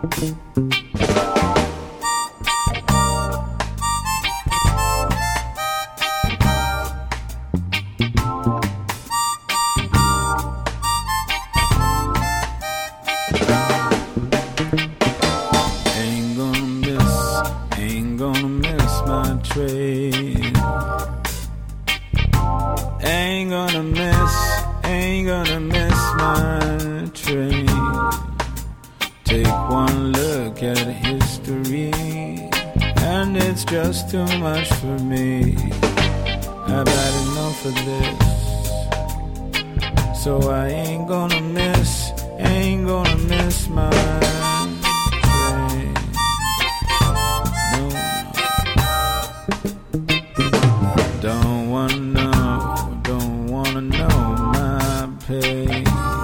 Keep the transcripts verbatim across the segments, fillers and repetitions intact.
Ain't gonna miss, ain't gonna miss my train. Ain't gonna miss, ain't gonna miss my train. Take one look at history, and it's just too much for me. I've had enough of this, so I ain't gonna miss, ain't gonna miss my train. No, don't wanna know, don't wanna know my pain.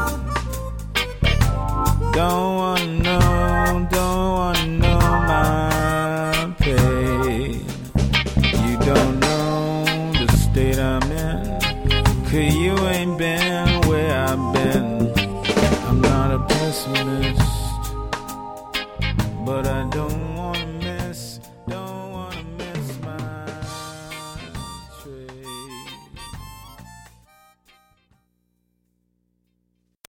Don't wanna know, don't wanna know my pain. You don't know the state I'm in, 'cause you ain't been where I've been.